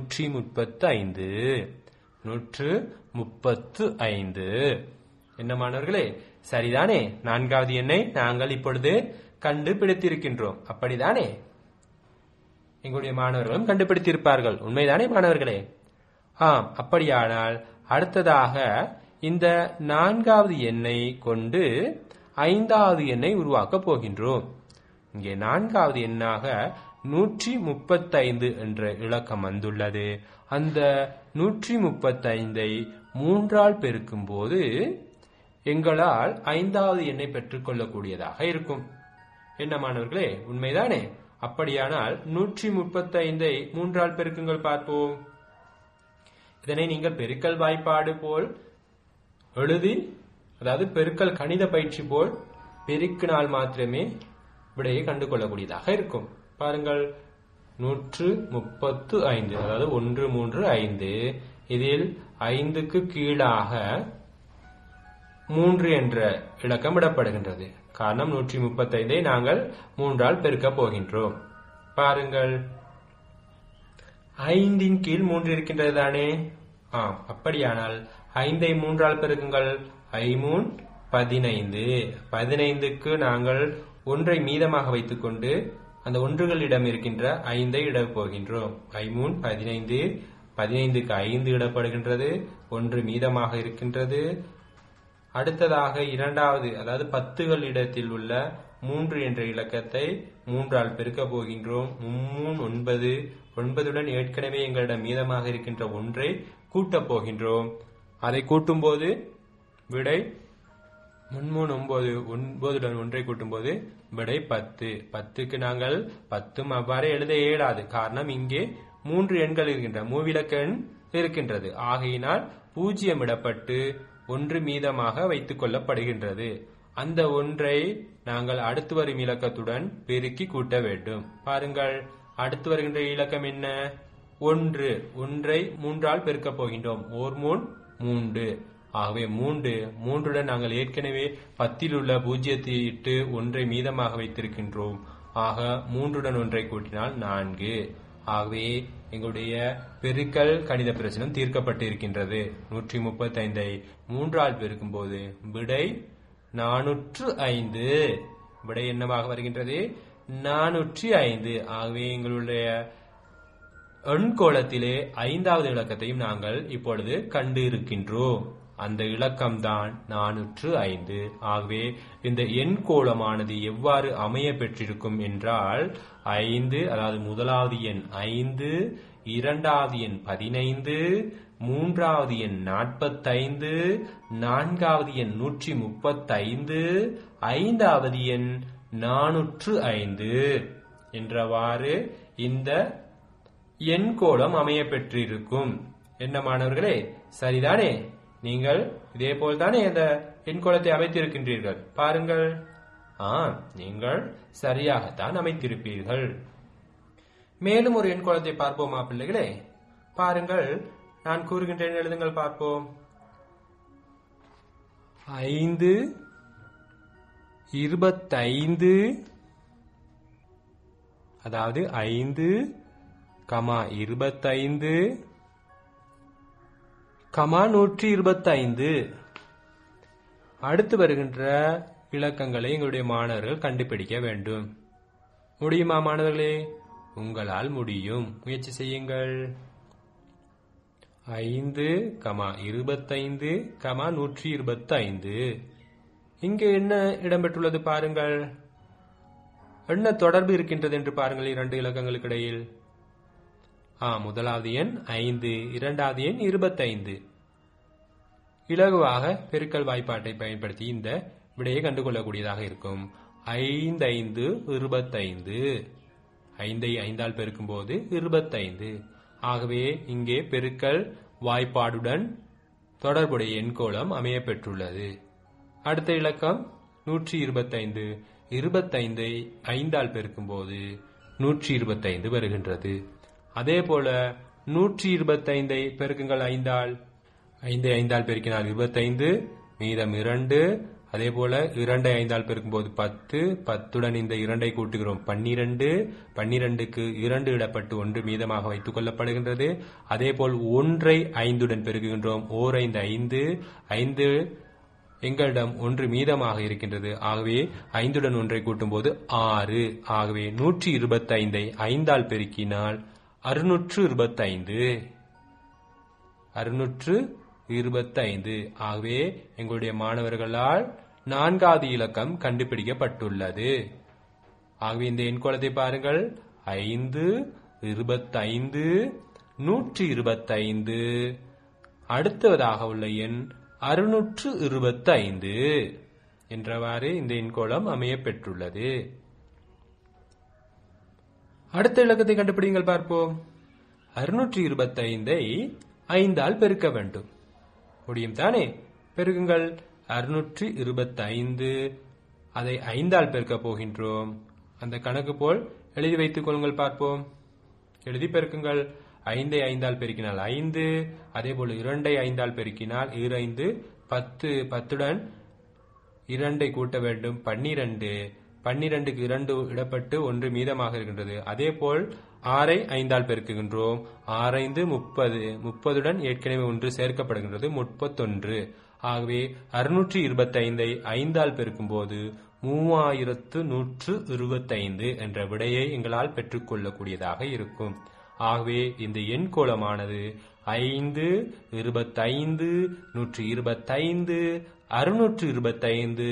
Speaker 1: 135. 135. என்ன மாணவர்களே, சரிதானே? 4வது எண்ணை நாங்கள் இப்பொழுது கண்டுபிடித்திருக்கின்றோம். அப்படிதானே? எங்களுடைய மாணவர்களும் கண்டுபிடித்திருப்பார்கள். உண்மைதானே மாணவர்களே? ஆம். அப்படியானால் அடுத்ததாக இந்த 4வது எண்ணை கொண்டு 5வது எண்ணை உருவாக்கப் போகின்றோம். இங்கே 4வது எண்ணாக 135 என்ற இலக்கம் வந்துள்ளது. அந்த 135ஐ 3ஆல் பெருக்கும் போது எங்களால் 5வது எண்ணை பெற்றுக்கொள்ளக்கூடியதாக இருக்கும். என்ன மாணவர்களே, உண்மைதானே? அப்படியானால் 135ஐ 3ஆல் பெருக்குங்கள் பார்ப்போம். இதனை நீங்கள் பெருக்கல் வாய்ப்பாடு போல் எழுதி, அதாவது பெருக்கல் கணித பயிற்சி போல் பெருக்கினால் மாத்திரமே விடையை கண்டுகொள்ளக்கூடியதாக இருக்கும். பாருங்கள் 135, அதாவது 135. இதில் 5க்கு கீழாக 3 என்ற இலக்கம் இடப்படுகின்றது. காரணம் 135 நாங்கள் 3ஆல் பெருக்க போகின்றோம். பாருங்கள் 5 கீழ் 3 இருக்கின்றது தானே? அப்படியானால் 5ஐ 3ஆல் பெருக்குங்கள். 5 15. 15க்கு நாங்கள் 1ஐ மீதமாக வைத்துக்கொண்டு அந்த ஒன்றுகளிடம் இருக்கின்ற 5ஐ இடப் போகின்றோம். 5 15. 15க்கு 5 இடப்படுகின்றது. 1 மீதமாக இருக்கின்றது. அடுத்ததாக இரண்டாவது, அதாவது 10கள் இடத்தில் உள்ள 3 என்ற இலக்கத்தை 3ஆல் பெருக்க போகின்றோம். 9. 9உடன் ஏற்கனவே எங்களிடம் மீதமாக இருக்கின்ற 1ஐ கூட்டப் போகின்றோம். அதை கூட்டும் போது விடை 9. 9உடன் 1ஐ கூட்டும் போது விடை 10. 10க்கு நாங்கள் 10 அவ்வாறு எழுத இயலாது. காரணம் இங்கே 3 எண்கள் இருக்கின்ற மூவிலக்க எண் இருக்கின்றது. ஆகையினால் 0 இடப்பட்டு 1 மீதமாக வைத்துக் கொள்ளப்படுகின்றது. அந்த 1ஐ நாங்கள் அடுத்து வரும் இலக்கத்துடன் பெருக்கி கூட்ட வேண்டும். பாருங்கள் அடுத்து வருகின்ற இலக்கம் என்ன? 1. 1ஐ 3ஆல் பெருக்கப் போகின்றோம். 1 3. ஆகவே 3உடன் நாங்கள் ஏற்கனவே 10இல் உள்ள 0ஐ இட்டு 1ஐ மீதமாக வைத்திருக்கின்றோம். ஆக 3உடன் 1ஐ கூட்டினால் 4. ஆகவே எங்களுடைய பெருக்கல் கணித பிரச்சனை தீர்க்கப்பட்டு இருக்கின்றது. 135ஐ 3ஆல் பெருக்கும் போது விடை 405. விடை என்னவாக வருகின்றது? 405. ஆகவே எங்களுடைய எண்கோளத்திலே 5வது இலக்கத்தையும் நாங்கள் இப்பொழுது கண்டு இருக்கின்றோம். அந்த இலக்கம்தான் 405. ஆகவே இந்த எண்கோளமானது எவ்வாறு அமைய பெற்றிருக்கும் என்றால் 5, அதாவது முதலாவது எண் 5, இரண்டாவது எண் 15, மூன்றாவது எண் 45, நான்காவது எண் 135, 5வது எண் 405 என்றவாறு இந்த எண்கோளம் அமைய பெற்றிருக்கும். என்ன மாணவர்களே, சரிதானே? நீங்கள் இதே போல் தானே இந்த எண்கோளத்தை அமைத்திருக்கின்றீர்கள். பாருங்கள், நீங்கள் சரியாகத்தான் அமைத்திருப்பீர்கள். மேலும் ஒரு எண்கோளத்தை பார்ப்போமா பிள்ளைகளே? பாருங்கள், நான் கூறுகின்றேன், எழுதுங்கள் பார்ப்போம். 5, 25, அதாவது 5, 25, 125. அடுத்து வருகின்ற இலக்கங்களை எங்களுடைய மாணவர்கள் கண்டுபிடிக்க வேண்டும். முடியுமா மாணவர்களே? உங்களால் முடியும். முயற்சி செய்யுங்கள். 5, 25, 125. இங்கே என்ன இடம்பெற்றுள்ளது பாருங்கள். என்ன தொடர்பு இருக்கின்றது என்று பாருங்கள். 2 இலக்கங்களுக்கு இடையில் முதலாவது எண் 5, இரண்டாவது எண் 25. இலகுவாக பெருக்கல் வாய்ப்பாட்டை பயன்படுத்தி இந்த விடையை கண்டுகொள்ளக்கூடியதாக இருக்கும். 5, 5, 25. 5ஐ 5ஆல் பெருக்கும் போது 25. ஆகவே இங்கே பெருக்கல் வாய்ப்பாடுடன் தொடர்புடைய எண்கோளம் அமைய பெற்றுள்ளது. அடுத்த இலக்கம் 125. 25ஐ 5ஆல் பெருக்கும் போது 125 வருகின்றது. அதே போல 125ஐ பெருக்குங்கள் 5ஆல். 5ஐ 5ஆல் பெருக்கினால் 25, மீதம் 2. அதே போல 2ஐ 5ஆல் பெருக்கும் போது 10, 10உடன் இந்த 2ஐ கூட்டுகிறோம் 12, 12க்கு 2 இடப்பட்டு 1 மீதமாக வைத்துக் கொள்ளப்படுகின்றது. அதே போல் 1ஐ 5உடன் பெருக்குகின்றோம். 4, 5, 5 எங்களிடம் 1 மீதமாக இருக்கின்றது. ஆகவே 5உடன் 1ஐ கூட்டும் போது 6. ஆகவே 125ஐ 5ஆல் பெருக்கினால் 625. 625. ஆகவே எங்களுடைய மாணவர்களால் 4வது இலக்கம் கண்டுபிடிக்கப்பட்டுள்ளது. ஆகவே இந்த எண்கோளத்தை பாருங்கள். 5, 25, 125. அடுத்ததாக உள்ள எண் 625 என்றவாறு இந்த எண்கோளம் அமைய பெற்றுள்ளது. அடுத்த இலக்கத்தை கண்டுபிடிங்கள் பார்ப்போம். 625ஐ 5ஆல் பெருக்க வேண்டும். முடியும் தானே? பெருக்குங்கள். 625 அதை 5ஆல் பெருக்க போகின்றோம். அந்த கணக்கு போல் எழுதி வைத்துக் கொள்ளுங்கள் பார்ப்போம். எழுதி பெருக்குங்கள். 5 ஐ 5 ஆல் பெருக்கினால் 5, அதேபோல் 2 ஐ 5 ஆல் பெருக்கினால் 5, 10, 10உடன் 2 கூட்ட வேண்டும் 12, 12க்கு 2 இடப்பட்டு 1 மீதமாக இருக்கின்றது. அதேபோல் 6 ஐ 5 ஆல் பெருக்குகின்றோம். 6 5 30, 30உடன் ஏற்கனவே 1 சேர்க்கப்படுகின்றது 31. ஆகவே 625 ஐ 5 ஆல் பெருக்கும்போது 3125 என்ற விடையை எங்களால் பெற்றுக்கொள்ளக்கூடியதாக இருக்கும். ஆகவே இந்த எண்கோளமானது 5, 25, 125, 625,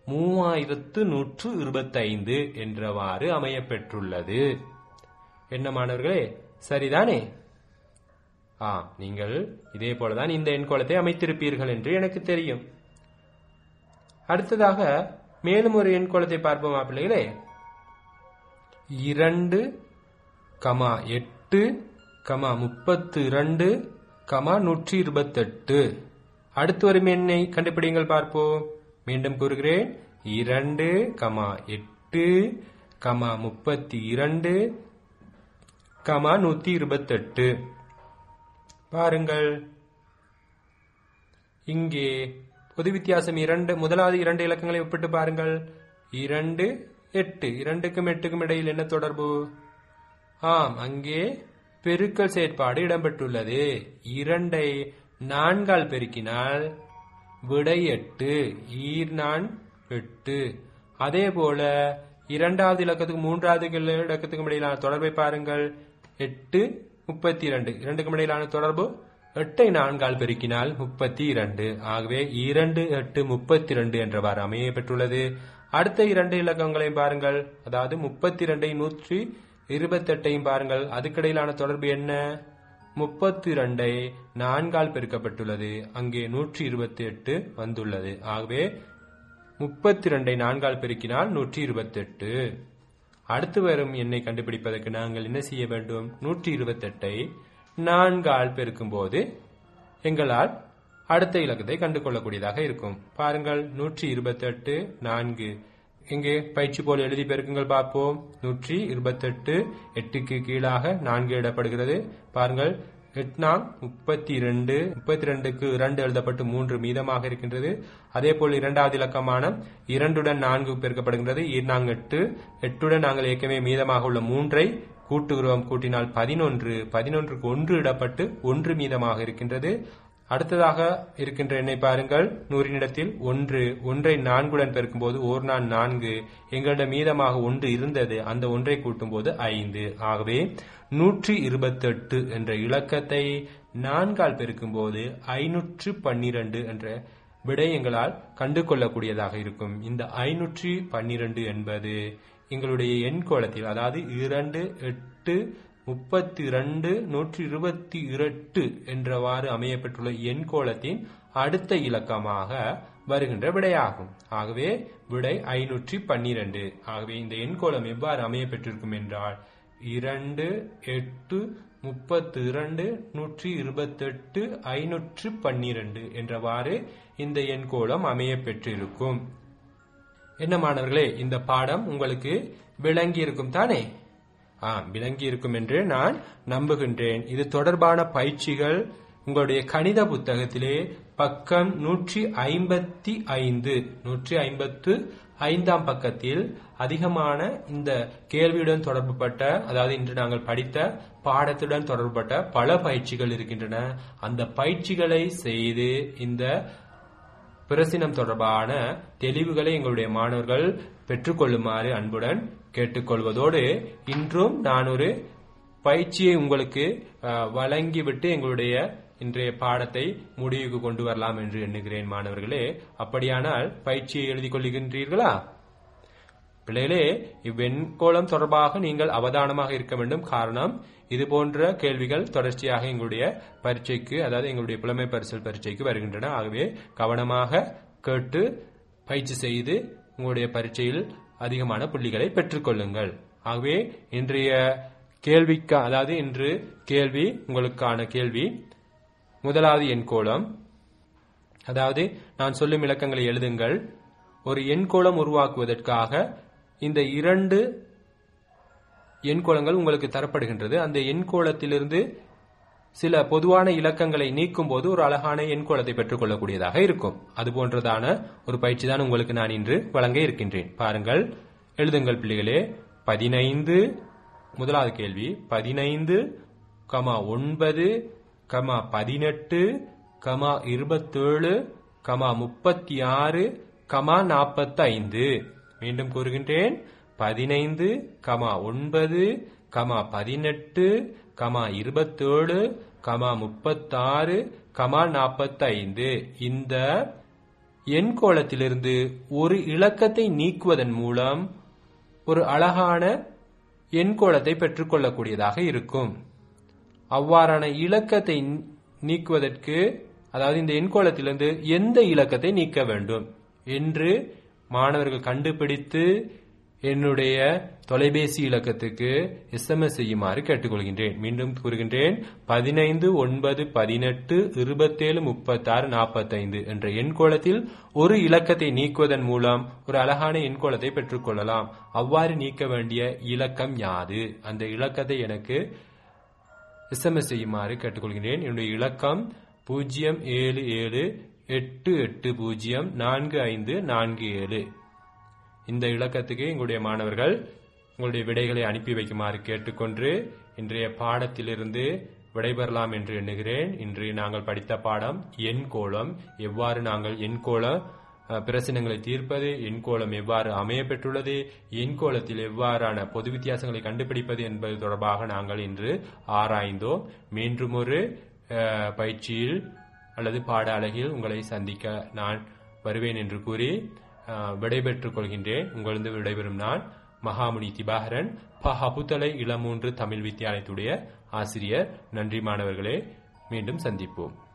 Speaker 1: 3125 என்றவாறு அமையப்பெற்றுள்ளது. என்ன மாணவர்களே, சரிதானே? நீங்கள் இதே போலதான் இந்த எண்கோளத்தை அமைத்திருப்பீர்கள் என்று எனக்கு தெரியும். அடுத்ததாக மேலும் ஒரு எண்கோளத்தை பார்ப்போமா பிள்ளைகளே? 2, 8, 32, 128. அடுத்து வரும் எண்ணை கண்டுபிடிங்கள் பார்ப்போம். மீண்டும் கூறுகிறேன். 2, 8, 32, 128. பாருங்கள், இங்கே பொது வித்தியாசம் 2. முதலாவது 2 இலக்கங்களை ஒப்பிட்டு பாருங்கள். 2, 8. 2க்கும் 8க்கும் இடையில் என்ன தொடர்பு? அங்கே பெருக்கல் செயற்பாடு இடம்பெற்றுள்ளது. 2 ஐ 4 ஆல் பெருக்கினால் விடை 8. 8. அதே போல இரண்டாவது இலக்கத்துக்கும் மூன்றாவது இலக்கத்துக்கும் இடையிலான தொடர்பை பாருங்கள். 8, 32. இரண்டுக்கும் இடையிலான தொடர்பு 8 ஐ 4 ஆல் பெருக்கினால் 32. ஆகவே 2, 8, 32 என்றவாறு அமைய பெற்றுள்ளது. அடுத்த 2 இலக்கங்களையும் பாருங்கள். அதாவது 32 ஐ 128 பாருங்கள். அதுக்கிடையிலான தொடர்பு என்ன? 32 ஐ 4 ஆல் பெருக்கப்பட்டுள்ளது. அங்கே 128 வந்துள்ளது. ஆகவே 32 ஐ 4 ஆல் பெருக்கினால் 128. அடுத்து வரும் எண்ணை கண்டுபிடிப்பதற்கு நாங்கள் என்ன செய்ய வேண்டும்? 128 ஐ 4 ஆல் பெருக்கும் போது எங்களால் அடுத்த இலக்கத்தை கண்டுகொள்ளக்கூடியதாக இருக்கும். பாருங்கள், 128, 4. இங்கே பயிற்சி போல் எழுதி பெருக்குங்கள் பார்ப்போம். 128, 8க்கு கீழாக 4 இடப்படுகிறது. பாருங்கள், 8 32, 32க்கு 2 எழுதப்பட்டு 3 மீதமாக இருக்கின்றது. அதே போல் இரண்டாவது இலக்கமான 2உடன் 4 பெருக்கப்படுகின்றது. 8, 8உடன் நாங்கள் ஏற்கனவே மீதமாக உள்ள 3ஐ கூட்டுகிறோம். கூட்டினால் 11, 11க்கு 1 இடப்பட்டு 1 மீதமாக இருக்கின்றது. அடுத்ததாக இருக்கின்ற எண்ணை பாருங்கள். 100 இடத்தில் 1, 1ஐ 4உடன் பெருக்கும்போது 1 4. எங்களிடம் மீதமாக 1 இருந்தது. அந்த 1ஐ கூட்டும் போது 5. ஆகவே 128 என்ற இலக்கத்தை 4 ஆல் பெருக்கும் போது 512 என்ற விடை எங்களால் கண்டு கொள்ளக்கூடியதாக இருக்கும். இந்த 512 என்பது எங்களுடைய எண்கோளத்தில், அதாவது 2, 8, 32, 128 என்றவாறு அமையப்பட்டுள்ள எண்கோளத்தின் அடுத்த இலக்கமாக வருகின்ற விடையாகும். ஆகவே விடை 512. ஆகவே இந்த எண்கோளம் எவ்வாறு அமையப்பெற்றிருக்கும் என்றால் 2, 8, 32, 128, 512 என்றவாறு இந்த எண்கோளம் அமையப்பெற்றிருக்கும். என்ன மாணவர்களே, இந்த பாடம் உங்களுக்கு விளங்கி இருக்கும் தானே? விளங்கி இருக்கும் என்று நான் நம்புகின்றேன். இது தொடர்பான பயிற்சிகள் உங்களுடைய கணித புத்தகத்திலே பக்கம் 155ஆம் பக்கத்தில் அதிகமான இந்த கேள்வியுடன் தொடர்புபட்ட, அதாவது இன்று நாங்கள் படித்த பாடத்துடன் தொடர்புபட்ட பல பயிற்சிகள் இருக்கின்றன. அந்த பயிற்சிகளை செய்து இந்த பிரசினம் தொடர்பான தெளிவுகளை எங்களுடைய மாணவர்கள் பெற்றுக்கொள்ளுமாறு அன்புடன் கேட்டுக்கொள்வதோடு, இன்றும் நான் ஒரு பயிற்சியை உங்களுக்கு வழங்கிவிட்டு எங்களுடைய இன்றைய பாடத்தை முடிவுக்கு கொண்டு வரலாம் என்று எண்ணுகிறேன். மாணவர்களே, அப்படியானால் பயிற்சியை எழுதிக் கொள்கின்றீர்களா? பிள்ளைகளே, இவ்வெண்கோளம் தொடர்பாக நீங்கள் அவதானமாக இருக்க வேண்டும். காரணம், இது போன்ற கேள்விகள் தொடர்ச்சியாக எங்களுடைய பரீட்சைக்கு, அதாவது எங்களுடைய புலமை பரிசில் பரீட்சைக்கு வருகின்றன. ஆகவே கவனமாக கேட்டு பயிற்சி செய்து உங்களுடைய பரீட்சையில் அதிகமான புள்ளிகளை பெற்றுக்கொள்ளுங்கள். ஆகவே இன்றைய கேள்விக்கு, அதாவது இன்று கேள்வி, உங்களுக்கான கேள்வி, முதலாவது எண்கோளம், அதாவது நான் சொல்லும் இலக்கங்களை எழுதுங்கள். ஒரு எண்கோளம் உருவாக்குவதற்காக இந்த 2 எண்கோளங்கள் உங்களுக்கு தரப்படுகின்றது. அந்த எண்கோளத்திலிருந்து சில பொதுவான இலக்கங்களை நீக்கும் போது ஒரு அழகான எண்கோளத்தை பெற்றுக் கொள்ளக்கூடியதாக இருக்கும். அது போன்றதான ஒரு பயிற்சி தான் உங்களுக்கு நான் இன்று வழங்க இருக்கின்றேன். பாருங்கள், எழுதுங்கள் பிள்ளைகளே. 15, முதலாவது கேள்வி, 15, 9, 18, 27, 36, 45. மீண்டும் கூறுகின்றேன். 15, 9, 18, 27, 36, 45. இந்த எண்கோளத்திலிருந்து ஒரு இலக்கத்தை நீக்குவதன் மூலம் ஒரு அழகான எண்கோளத்தை பெற்றுக்கொள்ளக்கூடியதாக இருக்கும். அவ்வாறான இலக்கத்தை நீக்குவதற்கு, அதாவது இந்த எண்கோளத்திலிருந்து எந்த இலக்கத்தை நீக்க வேண்டும் என்று மாணவர்கள் கண்டுபிடித்து என்னுடைய தொலைபேசி இலக்கத்துக்கு SMS செய்யுமாறு கேட்டுக்கொள்கின்றேன். மீண்டும் கூறுகின்றேன். 15, 9, 18, 27, 36, 45 என்ற எண்கோளத்தில் ஒரு இலக்கத்தை நீக்குவதன் மூலம் ஒரு அழகான எண்கோளத்தை பெற்றுக்கொள்ளலாம். அவ்வாறு நீக்க வேண்டிய இலக்கம் யாது? அந்த இலக்கத்தை எனக்கு SMS செய்யுமாறு கேட்டுக்கொள்கின்றேன். என்னுடைய இலக்கம் 07788045447. இந்த இலக்கத்துக்கு எங்களுடைய மாணவர்கள் உங்களுடைய விடைகளை அனுப்பி வைக்குமாறு கேட்டுக்கொண்டு இன்றைய பாடத்திலிருந்து விடைபெறலாம் என்று எண்ணுகிறேன். இன்று நாங்கள் படித்த பாடம் எண்கோளம். எவ்வாறு நாங்கள் எண்கோள பிரச்சனைகளை தீர்ப்பது, எண்கோளம் எவ்வாறு அமைய பெற்றுள்ளது, எண்கோளத்தில் எவ்வாறான பொது வித்தியாசங்களை கண்டுபிடிப்பது என்பது தொடர்பாக நாங்கள் இன்று ஆராய்ந்தோம். மீண்டும் ஒரு பயிற்சியில் அல்லது பாட அலகில் உங்களை சந்திக்க நான் வருவேன் என்று கூறி விடைபெற்றுக் கொள்கின்றேன். உங்களிருந்து விடைபெறும் நான் மகாமுனி திபாகரன், பஹபுத்தலை இளமூன்று தமிழ் வித்தியாலயத்துடைய ஆசிரியர். நன்றி மாணவர்களே, மீண்டும் சந்திப்போம்.